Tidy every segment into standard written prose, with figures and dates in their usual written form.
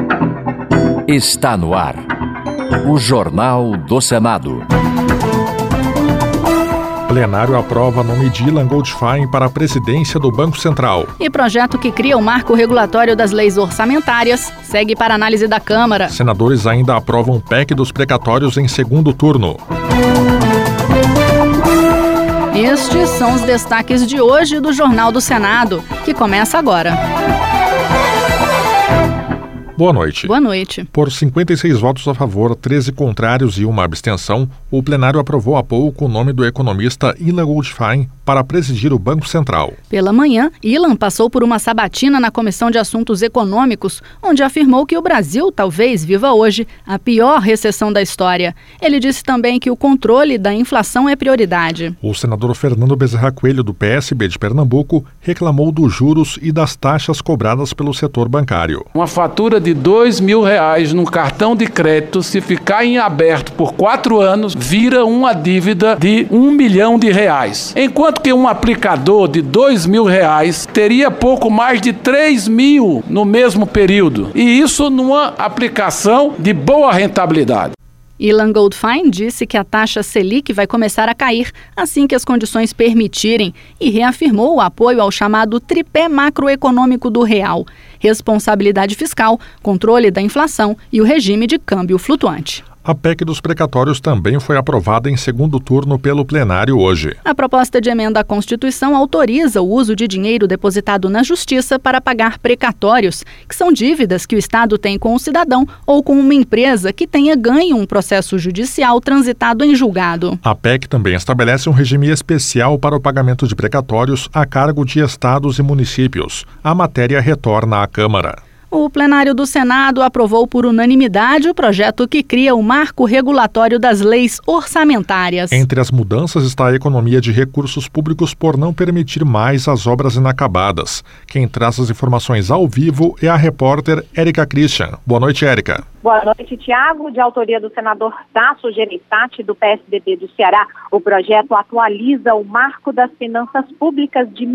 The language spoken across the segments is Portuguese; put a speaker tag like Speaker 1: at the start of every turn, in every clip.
Speaker 1: Está no ar. O Jornal do Senado.
Speaker 2: Plenário aprova nome de Ilan Goldfein para a presidência do Banco Central.
Speaker 3: E projeto que cria o marco regulatório das leis orçamentárias segue para análise da Câmara.
Speaker 2: Senadores ainda aprovam PEC dos precatórios em segundo turno.
Speaker 3: Estes são os destaques de hoje do Jornal do Senado, que começa agora.
Speaker 2: Boa noite.
Speaker 3: Boa noite.
Speaker 2: Por 56 votos a favor, 13 contrários e uma abstenção, o plenário aprovou há pouco o nome do economista Ilan Goldfein para presidir o Banco Central.
Speaker 3: Pela manhã, Ilan passou por uma sabatina na Comissão de Assuntos Econômicos, onde afirmou que o Brasil talvez viva hoje a pior recessão da história. Ele disse também que o controle da inflação é prioridade.
Speaker 2: O senador Fernando Bezerra Coelho, do PSB de Pernambuco, reclamou dos juros e das taxas cobradas pelo setor bancário.
Speaker 4: Uma fatura de R$2.000 num cartão de crédito, se ficar em aberto por 4 anos, vira uma dívida de R$1 milhão. Enquanto que um aplicador de R$2.000 teria pouco mais de 3 mil no mesmo período. E isso numa aplicação de boa rentabilidade.
Speaker 3: Ilan Goldfein disse que a taxa Selic vai começar a cair assim que as condições permitirem e reafirmou o apoio ao chamado tripé macroeconômico do real: responsabilidade fiscal, controle da inflação e o regime de câmbio flutuante.
Speaker 2: A PEC dos precatórios também foi aprovada em segundo turno pelo plenário hoje.
Speaker 3: A proposta de emenda à Constituição autoriza o uso de dinheiro depositado na Justiça para pagar precatórios, que são dívidas que o Estado tem com o cidadão ou com uma empresa que tenha ganho um processo judicial transitado em julgado.
Speaker 2: A PEC também estabelece um regime especial para o pagamento de precatórios a cargo de estados e municípios. A matéria retorna à Câmara.
Speaker 3: O plenário do Senado aprovou por unanimidade o projeto que cria o marco regulatório das leis orçamentárias.
Speaker 2: Entre as mudanças está a economia de recursos públicos por não permitir mais as obras inacabadas. Quem traz as informações ao vivo é a repórter Érica Christian. Boa noite, Érica.
Speaker 5: Boa noite, Tiago. De autoria do senador Tasso Gereissati, do PSDB do Ceará, o projeto atualiza o Marco das Finanças Públicas de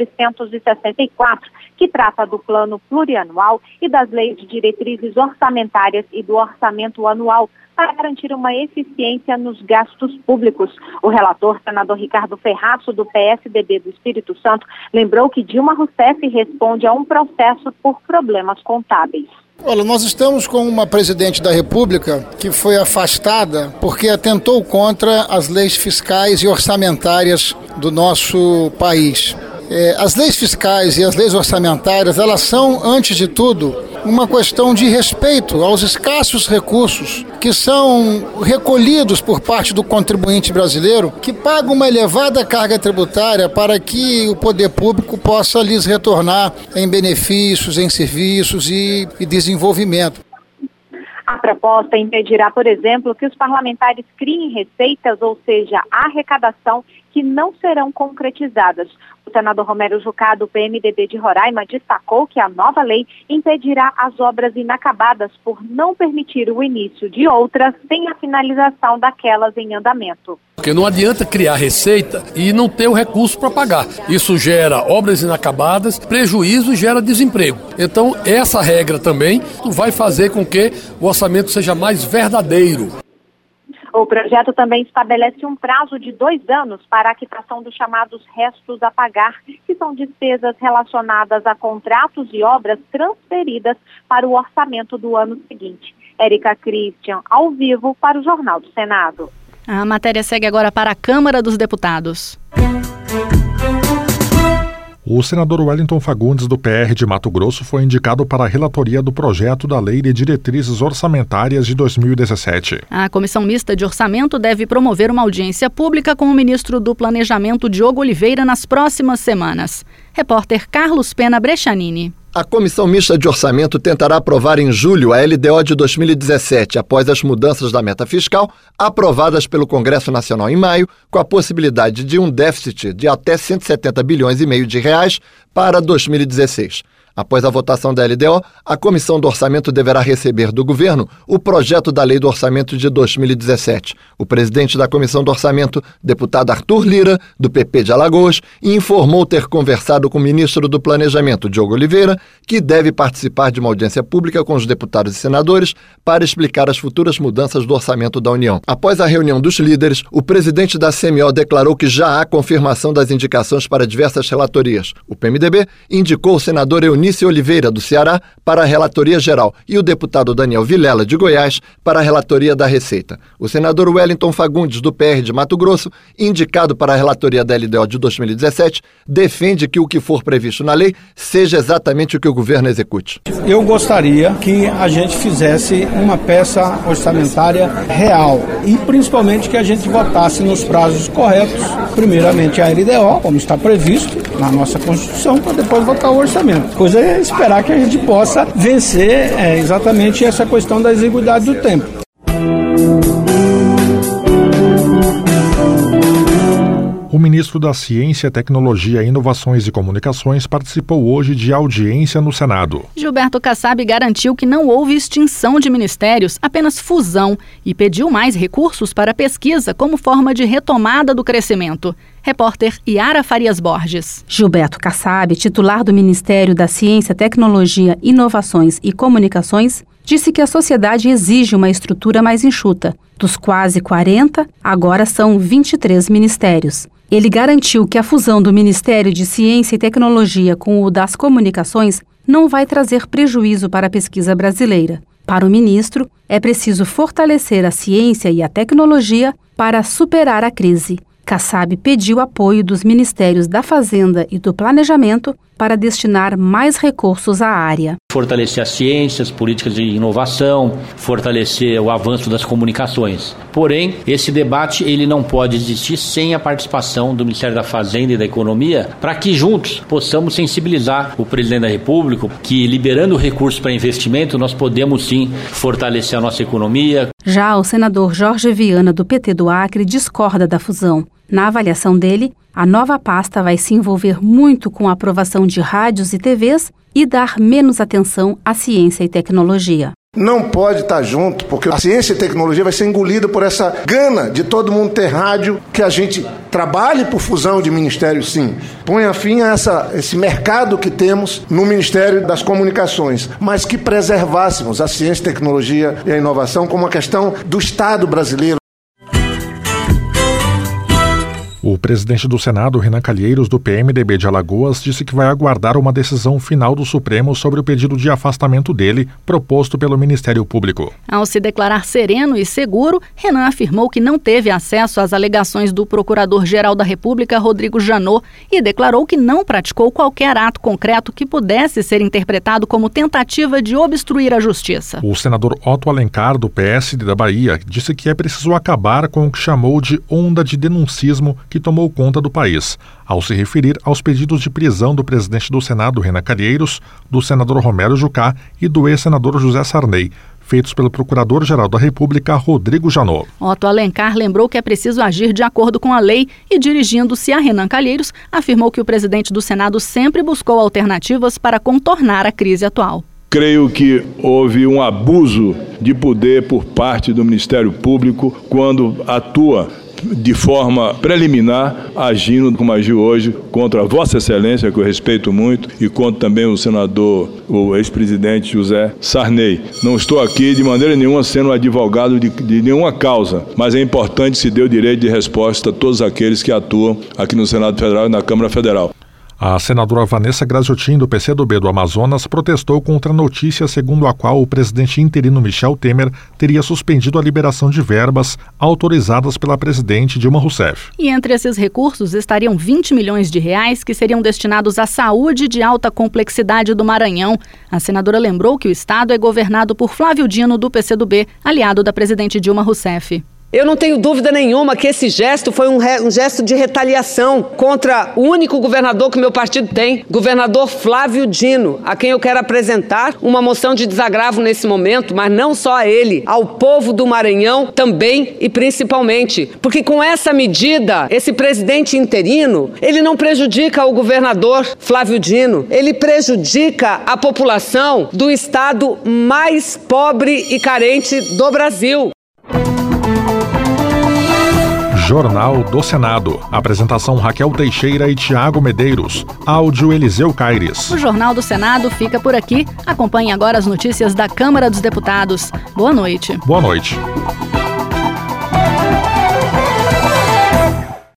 Speaker 5: 1964, que trata do plano plurianual e das leis de diretrizes orçamentárias e do orçamento anual, para garantir uma eficiência nos gastos públicos. O relator, senador Ricardo Ferrazzo, do PSDB do Espírito Santo, lembrou que Dilma Rousseff responde a um processo por problemas contábeis.
Speaker 6: Olha, nós estamos com uma presidente da República que foi afastada porque atentou contra as leis fiscais e orçamentárias do nosso país. As leis fiscais e as leis orçamentárias, elas são, antes de tudo, uma questão de respeito aos escassos recursos que são recolhidos por parte do contribuinte brasileiro, que paga uma elevada carga tributária para que o poder público possa lhes retornar em benefícios, em serviços e desenvolvimento.
Speaker 5: A proposta impedirá, por exemplo, que os parlamentares criem receitas, ou seja, arrecadação, que não serão concretizadas. O senador Romero Jucá, do PMDB de Roraima, destacou que a nova lei impedirá as obras inacabadas por não permitir o início de outras sem a finalização daquelas em andamento.
Speaker 7: Porque não adianta criar receita e não ter o recurso para pagar. Isso gera obras inacabadas, prejuízo e gera desemprego. Então, essa regra também vai fazer com que o orçamento seja mais verdadeiro.
Speaker 5: O projeto também estabelece um prazo de 2 anos para a quitação dos chamados restos a pagar, que são despesas relacionadas a contratos e obras transferidas para o orçamento do ano seguinte. Érica Christian, ao vivo para o Jornal do Senado.
Speaker 3: A matéria segue agora para a Câmara dos Deputados.
Speaker 2: O senador Wellington Fagundes, do PR de Mato Grosso, foi indicado para a relatoria do projeto da Lei de Diretrizes Orçamentárias de 2017.
Speaker 3: A Comissão Mista de Orçamento deve promover uma audiência pública com o ministro do Planejamento, Diogo Oliveira, nas próximas semanas. Repórter Carlos Pena Brechanini.
Speaker 8: A Comissão Mista de Orçamento tentará aprovar em julho a LDO de 2017, após as mudanças da meta fiscal aprovadas pelo Congresso Nacional em maio, com a possibilidade de um déficit de até 170 bilhões e meio de reais para 2016. Após a votação da LDO, a Comissão do Orçamento deverá receber do governo o projeto da Lei do Orçamento de 2017. O presidente da Comissão do Orçamento, deputado Arthur Lira, do PP de Alagoas, informou ter conversado com o ministro do Planejamento, Diogo Oliveira, que deve participar de uma audiência pública com os deputados e senadores para explicar as futuras mudanças do orçamento da União. Após a reunião dos líderes, o presidente da CMO declarou que já há confirmação das indicações para diversas relatorias. O PMDB indicou o senador Eunício Oliveira, do Ceará, para a relatoria geral e o deputado Daniel Vilela, de Goiás, para a relatoria da Receita. O senador Wellington Fagundes, do PR de Mato Grosso, indicado para a relatoria da LDO de 2017, defende que o que for previsto na lei seja exatamente o que o governo execute.
Speaker 9: Eu gostaria que a gente fizesse uma peça orçamentária real e principalmente que a gente votasse nos prazos corretos, primeiramente a LDO, como está previsto na nossa Constituição, para depois votar o orçamento. Coisa é esperar que a gente possa vencer exatamente essa questão da exiguidade do tempo.
Speaker 2: O ministro da Ciência, Tecnologia, Inovações e Comunicações participou hoje de audiência no Senado.
Speaker 3: Gilberto Kassab garantiu que não houve extinção de ministérios, apenas fusão, e pediu mais recursos para pesquisa como forma de retomada do crescimento. Repórter Yara Farias Borges.
Speaker 10: Gilberto Kassab, titular do Ministério da Ciência, Tecnologia, Inovações e Comunicações, disse que a sociedade exige uma estrutura mais enxuta. Dos quase 40, agora são 23 ministérios. Ele garantiu que a fusão do Ministério de Ciência e Tecnologia com o das Comunicações não vai trazer prejuízo para a pesquisa brasileira. Para o ministro, é preciso fortalecer a ciência e a tecnologia para superar a crise. Kassab pediu apoio dos Ministérios da Fazenda e do Planejamento para destinar mais recursos à área.
Speaker 11: Fortalecer a ciência, as políticas de inovação, fortalecer o avanço das comunicações. Porém, esse debate ele não pode existir sem a participação do Ministério da Fazenda e da Economia, para que juntos possamos sensibilizar o presidente da República que, liberando recursos para investimento, nós podemos sim fortalecer a nossa economia.
Speaker 10: Já o senador Jorge Viana, do PT do Acre, discorda da fusão. Na avaliação dele, a nova pasta vai se envolver muito com a aprovação de rádios e TVs e dar menos atenção à ciência e tecnologia.
Speaker 12: Não pode estar junto, porque a ciência e tecnologia vai ser engolida por essa gana de todo mundo ter rádio, que a gente trabalhe por fusão de ministérios, sim. Ponha fim a esse mercado que temos no Ministério das Comunicações, mas que preservássemos a ciência, a tecnologia e a inovação como uma questão do Estado brasileiro.
Speaker 2: O presidente do Senado, Renan Calheiros, do PMDB de Alagoas, disse que vai aguardar uma decisão final do Supremo sobre o pedido de afastamento dele, proposto pelo Ministério Público.
Speaker 3: Ao se declarar sereno e seguro, Renan afirmou que não teve acesso às alegações do Procurador-Geral da República, Rodrigo Janot, e declarou que não praticou qualquer ato concreto que pudesse ser interpretado como tentativa de obstruir a justiça.
Speaker 2: O senador Otto Alencar, do PSD da Bahia, disse que é preciso acabar com o que chamou de onda de denuncismo que tomou conta do país, ao se referir aos pedidos de prisão do presidente do Senado, Renan Calheiros, do senador Romero Jucá e do ex-senador José Sarney, feitos pelo Procurador-Geral da República, Rodrigo Janot.
Speaker 3: Otto Alencar lembrou que é preciso agir de acordo com a lei e, dirigindo-se a Renan Calheiros, afirmou que o presidente do Senado sempre buscou alternativas para contornar a crise atual.
Speaker 13: Creio que houve um abuso de poder por parte do Ministério Público quando atua de forma preliminar, agindo como agiu hoje contra a Vossa Excelência, que eu respeito muito, e contra também o senador, o ex-presidente José Sarney. Não estou aqui de maneira nenhuma sendo advogado de nenhuma causa, mas é importante se dê o direito de resposta a todos aqueles que atuam aqui no Senado Federal e na Câmara Federal.
Speaker 2: A senadora Vanessa Graziotin, do PCdoB do Amazonas, protestou contra a notícia segundo a qual o presidente interino Michel Temer teria suspendido a liberação de verbas autorizadas pela presidente Dilma Rousseff.
Speaker 3: E entre esses recursos estariam 20 milhões de reais que seriam destinados à saúde de alta complexidade do Maranhão. A senadora lembrou que o estado é governado por Flávio Dino, do PCdoB, aliado da presidente Dilma Rousseff.
Speaker 14: Eu não tenho dúvida nenhuma que esse gesto foi um gesto de retaliação contra o único governador que o meu partido tem, governador Flávio Dino, a quem eu quero apresentar uma moção de desagravo nesse momento, mas não só a ele, ao povo do Maranhão também e principalmente, porque com essa medida, esse presidente interino, ele não prejudica o governador Flávio Dino, ele prejudica a população do estado mais pobre e carente do Brasil.
Speaker 2: Jornal do Senado. Apresentação Raquel Teixeira e Tiago Medeiros. Áudio Eliseu Caires.
Speaker 3: O Jornal do Senado fica por aqui. Acompanhe agora as notícias da Câmara dos Deputados. Boa noite.
Speaker 2: Boa noite.